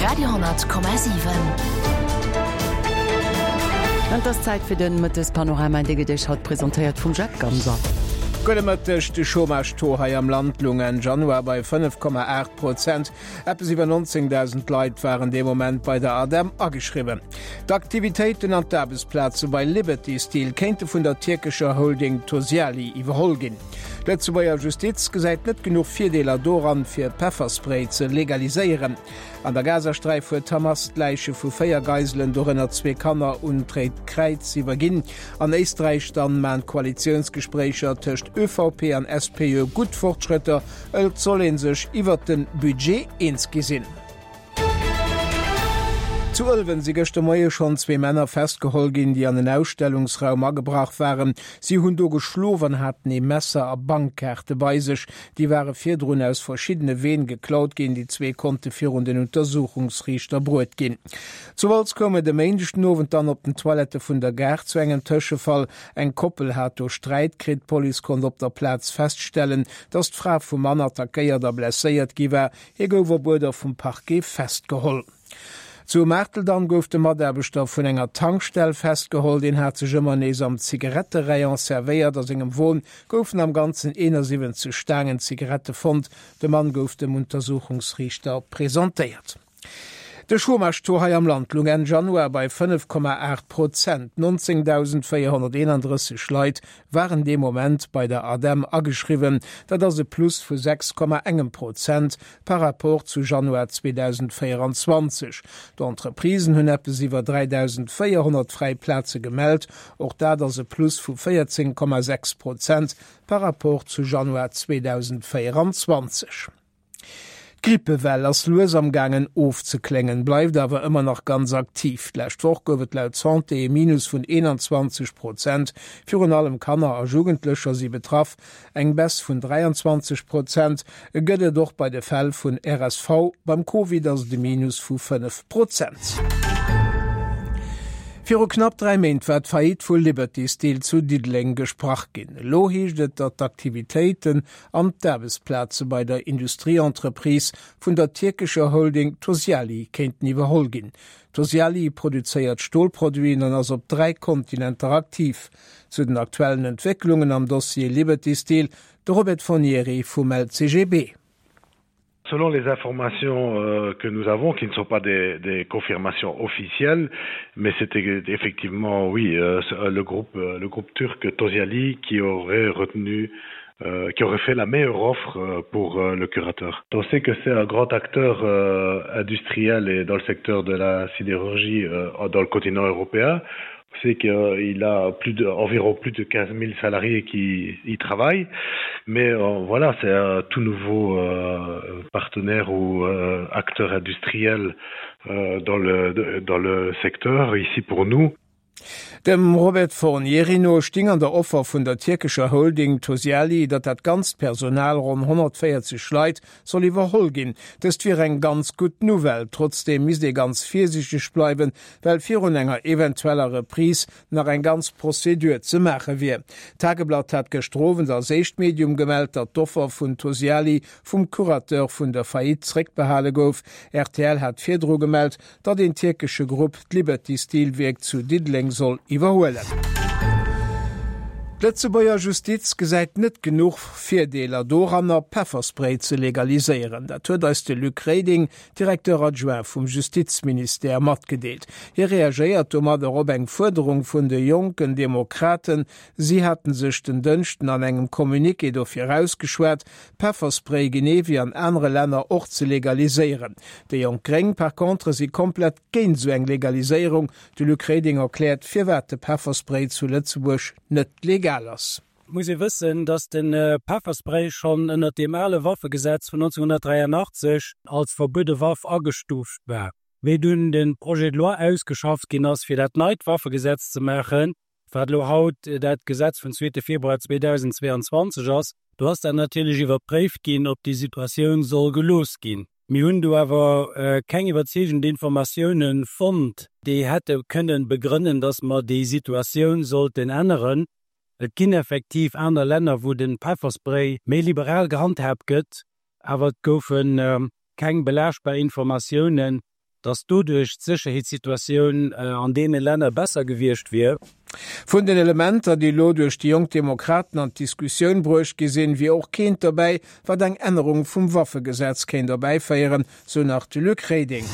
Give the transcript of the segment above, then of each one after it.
Radio,7. Das Zeit für den mit das Panorama Dich hat präsentiert von Jack Gamser. Golemëttech de Schomarstohai am Landlungen Januar bei 5,8%. Etwas über 19.000 Leute waren dem Moment bei der ADEM angeschrieben. D'Aktivitäten an d'Erbesplätze bei Liberty Steel kennte vun der türkischer Holding Tosyali iwwerholgin. Letze beier Justiz gesäit net genug Vierdeler doran fir Pfefferspray ze legaliseieren. An der Gazastreif huet Hamas-Leiche vu Féiergeiselen dorennner 2 Kanner untréet Kreiz iwwerginn. An Eestreich dann man Koalitionsgesprächer tëcht ÖVP an SPÖ gut Fortschritter zollen sech iwwer den Budget insgesinn. Zu Ölwen sie gestern Morgen schon 2 Männer festgeholgen, die an den Ausstellungsraum angebracht waren. Sie hun do geschloven hatten e Messer a Bankkarte bei sich. Die waren 4 Drun aus verschiedene Wehen geklaut gehen, die 2 konnte für den Untersuchungsrichter Brot gehen. Zuwals komme de männlichen Abend dann op den Toilette von der Gerd zu engen Töschefall. Ein Koppel hat durch Streitkrit, Police konnte op der Platz feststellen, dass die Frau vom Mann attackiert oder blessiert giwer. Wurde vom Parquet festgeholt. Zu Märtel dann gouf de Maderbestoff vun enger Tankstell festgeholt, den hat ze ëmmer nees am Zigarettereion servéiert ass engem Wohn, goufen am ganzen 71 Stangen Zigarette fond, de Mann gouf dem Untersuchungsrichter präsentiert. De Schomarstohai am Landlungen Januar bei 5,8%. 19.431 Leute waren dem Moment bei der ADEM angeschrieben, dat as e Plus vu 6,1% par rapport zu Januar 2024. D'Entreprisen hunn eppes iwwer 3.400 Freiplätze gemeldt, och dat as e Plus vu 14,6% par rapport zu Januar 2024. Grippewell ass Losamgangen ofzeklingen, bleibt aber immer noch ganz aktiv. Lächt woch gowet laut Santé e Minus vun 21%. Für an allem Kanner a Jugendlöcher sie betraff, eng Bess vun 23%, gëtt doch bei de Fäll vun RSV beim Covid as de Minus vu 5%. Für knapp 3 Monate wird Fait vu Liberty Steel zu Didling gesprach gin. Lo hiechtet dat Aktivitäten an d'Erbesplätze bei der Industrieentreprise vun der türkischer Holding Tosyali kennten iwwerholgin. Tosyali produziert Stahlprodukte und ass op 3 Kontinenten aktiv. Zu den aktuellen Entwicklungen am Dossier Liberty Steel, de Robert Fournieri vom LCGB. Selon les informations que nous avons, qui ne sont pas des confirmations officielles, mais c'était effectivement, oui, le groupe turc Tosyali qui aurait qui aurait fait la meilleure offre pour le curateur. On sait que c'est un grand acteur industriel et dans le secteur de la sidérurgie dans le continent européen. On sait qu'il a environ plus de 15 000 salariés qui y travaillent, mais voilà, c'est un tout nouveau partenaire ou acteur industriel dans le secteur ici pour nous. Dem Robert Fournierino sting an der Offer vun der türkischer Holding Tosyali, dat dat ganz Personal rund 140 Leiit soll iwwerhol gin. Das fir eng ganz gut Nouvelle. Trotzdem mis de ganz vorsichtig bleiben, weil vir enger eventueller Reprise nach ein ganz Prozedur ze mache wie. Tageblatt hat gestroven als Sechtmedium gemeldt, dat d'Offer vun Tosyali vum Kurateur vun der Fait zreckbehale gouf. RTL hat virdro gemeldt, dat den türkische Gruppe Liberty Steel Werk zu Didling soll iwwerhoelen. Letze beier Justiz gesäit net genug Vierdeler doranner Pfefferspray ze legaliseieren. Dat huet als de Luc Reding, Direktor Adjoint vum Justizminister mat gedeelt. Hier reagiert mat der op eng Forderung vun de jungen Demokraten. Sie hatten sech den Dënchten an engem Kommuniké dofir rausgeschwert, Pfefferspray Genevi an andere Länder och ze legaliseieren. De Jong Greng per contre sie komplett géint so eng Legalisierung. De Luc Reding erklärt firwer de Pfefferspray zu Lützeburg net legal. Muss ich wissen, dass den Pfefferspray schon in dem alle Waffegesetz von 1983 als verbotene Waffe angestuft war. Wir dün den Projet de loi ausgeschafft genoss für das Neidwaffegesetz zu machen, weil haut das Gesetz vom 2. Februar 2022 ist. Du hast dann natürlich überprüft gehen, ob die Situation soll gelost gehen. Wir haben aber keine überzeugenden Informationen fand, die hätte können begründen, dass man die Situation sollten ändern. Et ginn effektiv aner Länder, wo den Pfefferspray méi liberal gehandhabt gëtt, awer goufen keng beläschbar Informationen dass du durch Sicherheitssituationen an denen Länder besser gewirrscht wird. Von den Elementen, die lo durch die Jungdemokraten an Diskussion bruch gesehen, wie auch Kind dabei, war eng Änderung vom Waffengesetz kein dabei feieren, so nach de Luc Reding.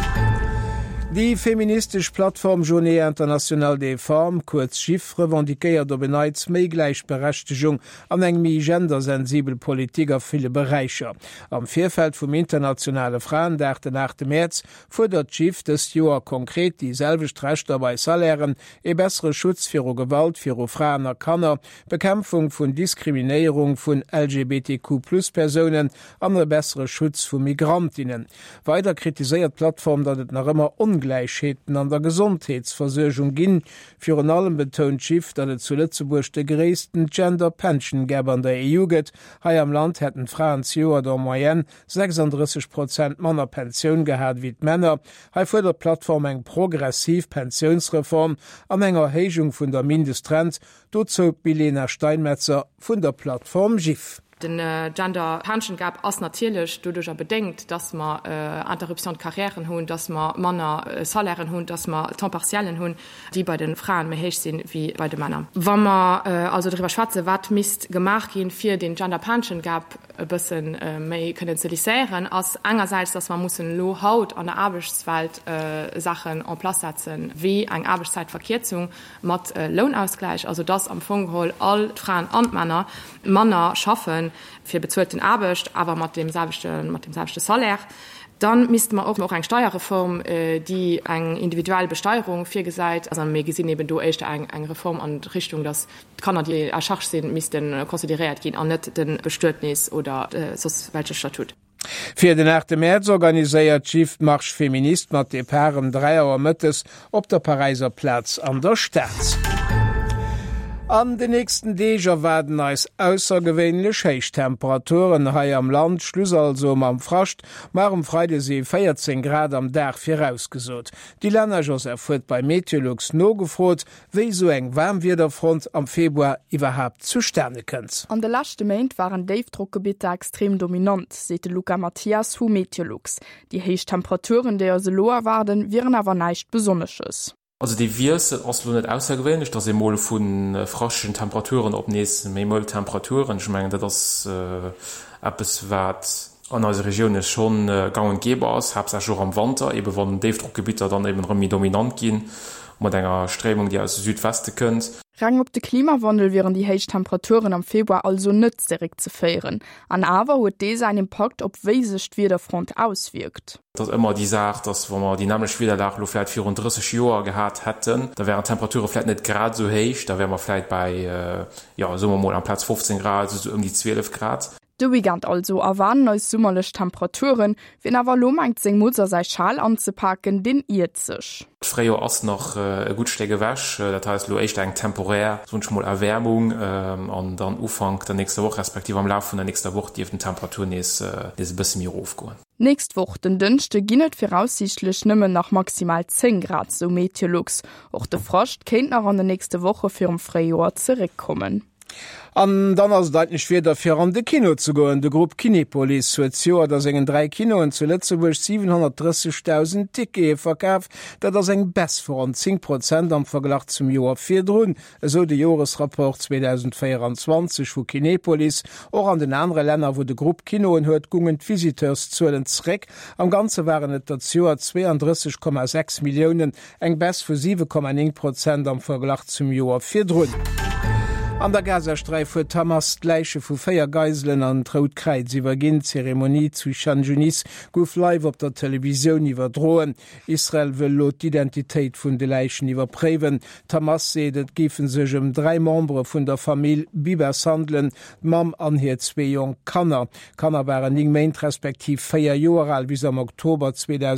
Die feministisch Plattform Journée International des Femmes, kurz Schiff, revendikéiert der beneits méi Gleichberechtigung an eng mi gendersensibel Politik auf viele Bereicher. Am Vierfeld vom internationale Frauentag den 8. März fordert Schiff des Joar konkret dieselbe Rechte bei Salären, bessere Schutz für Gewalt für Frauen und Kanner, Bekämpfung von Diskriminierung von LGBTQ+Personen, an bessere Schutz von Migrantinnen. Weiter kritisiert Plattform, dass es noch immer Ungleichheiten an der Gesundheitsversorgung ginn. Für an allem betont Schiff, dat et zu Lützeburg de gréessten Gender Pension gäbe an der EU gëtt. Hai am Land hätten Frauen Joer der Moyenne 36% Männer Pension gehät wie Männer. Hai vor der Plattform eng progressiv Pensionsreform an enger Erhechung vun der Mindestrend, dozo Bilena Steinmetzer vun der Plattform Schiff. Den Gender Pension gab ass natierlech dudurch bedenkt, dass man Interruption Karrieren hunn, dass man Männer Salären hunn, dass man tempartiellen hunn, die bei den Frauen méi héich sinn wie bei den Männern. Wann man also drüber schwarze wat mist gemacht gin fir den Gender Pension gab bëssen méi können ze liieren ass engerseits, dass man muss lo haut an der Arbeitswelt Sachen an Platz setzen, wie eng Arbeitszeitverkehrzung mat Lohnausgleich, also das am Fungeholl all Frauen an Männer schaffen fir bezuelten Arbecht, aber mat dem selbchte Salär. Dann misst man auch noch eng Steuerreform, die eng individuelle Besteuerung fir gesäit, also mé gesinn eben du echt eng Reform an Richtung, das kann er die erschach sinn miss den konsideiert gin an net den Bestörtnis oder welche Statut. Für den 8. März organisiert Schiff Marsch Feminist mat de Pärem 3 Uhr Mëttes op der Pariser Platz an der Stadt. An den nächsten Deger werden als außergewöhnlich Heichtemperaturen hai am Land, Schluss also am Frascht, mar am Freidesee 14 Grad am Dach vorausgesot. Die Länder Joseph wird bei Meteorlux no gefrot, wie so eng warm wie der Front am Februar überhaupt zustande könnt. An der letzte Moment waren Dave-Druckgebiete extrem dominant, sete Luca Matthias hu Meteorlux. Die Heichtemperaturen, die se loer waren, wären aber nicht Besonderes. Also die Wirse Oslo net ausgewöhnlich, dass mal vun froschen Temperaturen opnessen méi Temperaturen schmengen das es wat an als Region ist schon gang und geber aus, hab's ja schon am Winter eben wann Davedruckgebieter dann eben remi dominant gehen, mat enger Strebung die aus Südweste könnt. Rang op de Klimawandel wären die Heichtemperaturen am Februar also nütz direkt zu feieren. An aber huet dese einen Impact op weischt wie der Front auswirkt. Das immer die sagt, dass wenn man die nämlich wieder nach vielleicht 34 Jahre gehabt hätten, da wären Temperaturen vielleicht nicht gerade so heiß, da wären wir vielleicht bei sagen wir mal am Platz 15 Grad, so um die 12 Grad. De Weekend also erwarnen als summerlech Temperaturen, wenn awer lo meint seg Mutter sei Schal anzupacken, den irrt sech. Freier ass noch gut stege wäsch, dat heißt lo echt eng temporär sonst mal Erwärmung an dann Ufang der nächste Woche respektive am Lauf von der nächste Woche die den Temperaturen is bis mir aufgoen. Nächst Woche den Dünchte ginnet voraussichtlich nimmen nach maximal 10 Grad so Meteorlux. Auch der Frost kennt noch an der nächste Woche für um Freijahr zurückkommen. An dann ass dat nicht wieder fir an de Kino zu goen. De Gruppe Kinepolis huet Joer dats engen 3 Kinoen zu Lützeburg 730.000 Tickete verkaaf, dat ass eng bess vor an 10% am Verglach zum Joer 4 drun, eso de Joresrapport 2024 vu Kinepolis, och an den andere Länder, wo de Gruppe Kinoen huet gungen Visiteurs zuelen zreck. Am ganze waren et dat Joer 32,6 Millionen, eng bess vu 7,1% am Verglach zum Joer 4 drun. An der Gazastreif huet Hamas Leiche vu 4 Geiselen an Trautkreiz iwwergin Zeremonie zu Chan Yunis gouf live op der Television iwwerdroen. Israel will lot d'Identitéit vun de Leichen iwwerpréwen. Hamas sedet gifen sech 3 Membre vun der Familie Bibers handeln, Mam an hier 2 jong Kanner. Kanner waren ning méint respektiv 4 Joer alt bis am Oktober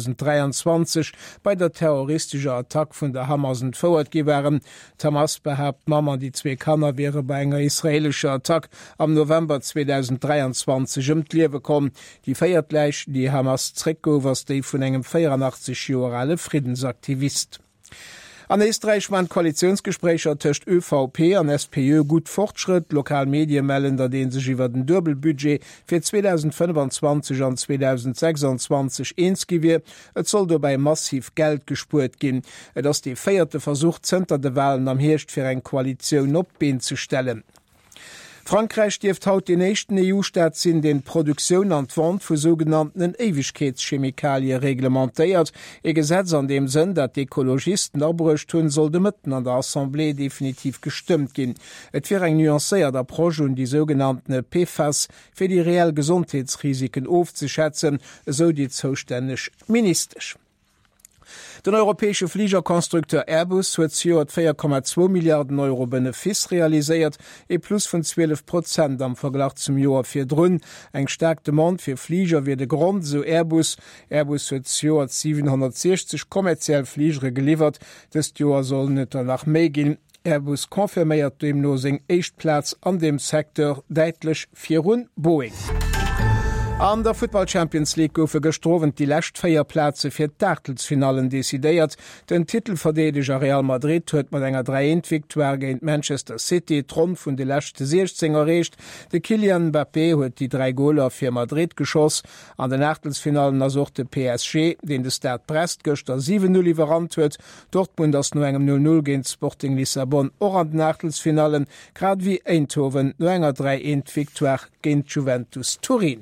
2023 bei der terroristischer Attack vun der Hamas entfouert gewaren. Hamas behabt Mam an die 2 Kanner bei enger israelischer Attack am November 2023 Liewe kom. Die Feiertleich die Hamas Trecko was déi vun engem 84 Jahre Friedensaktivist. An Österreich waren Koalitionsgesprächer töcht ÖVP an SPÖ gut Fortschritt. Lokalmedien melden, da den sich über den Dürbelbudget für 2025 und 2026 eingewiesen. Es soll dabei massiv Geld gespurt gehen. Das die feierte Versuch, hinter der Wahlen am Herscht für eine Koalition auf die Beine zu stellen. Frankreich dürft haut den nächsten EU-Staat sinn den Produktion an Wand vu sogenannten Ewigkeitschemikalien reglementiert. E Gesetz an dem Sinn, dat d'Ekologisten abrucht hun sollte mitten an der Assemblée definitiv gestimmt gin. Et fir eng nuancéierter Proje und die sogenannten PFAS fir die reell Gesundheitsrisiken aufzuschätzen, so die zuständig ministerisch. Den europäesche Fliegerkonstrukteur Airbus huet 4,2 Milliarden Euro Benefis realisiert, e plus von 12% am Vergleich zum Joar fir drun. Eng stark Demand fir Flieger wie de Grund, so Airbus. Airbus huet 760 kommerziell Fliegere geliefert, des Joar soll net nach méi gin. Airbus konfirméiert dem no seg Echtplatz an dem Sektor deitlich virun Boeing. An der Football Champions League goufe gestrowen die lächt Feierplätze fir d'Dartelsfinalen desideiert. Den Titelverdedeger Real Madrid huet mat enger 3-1-Viktoire géint Manchester City Trumpf vun de lächte 16 erreicht. De Kylian Mbappé huet die 3 Goler fir Madrid geschoss. An den Dartelsfinalen ersuchte PSG, den de Stade Brest gëchter 7-0 lieferant huet. Dortmund ass no engem 0-0 géint Sporting Lissabon or an den Dartelsfinalen, grad wie Eindhoven no enger 3-1-Viktoire géint Juventus Turin.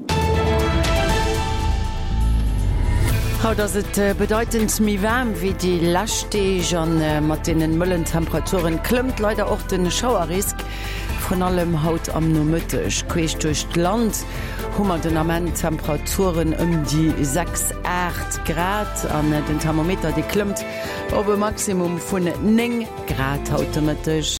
Haut ass et bedeutend mi wärm wie die Lachsteeg an mat denen Mëllentemperaturen klëmmt leider och den Schauerrisk von allem haut am nomëttech queech durchcht Land hummer den Temperaturen die 6-8 Grad an den Thermometer die klëmmt op e Maximum vun 9 Grad hautemëttech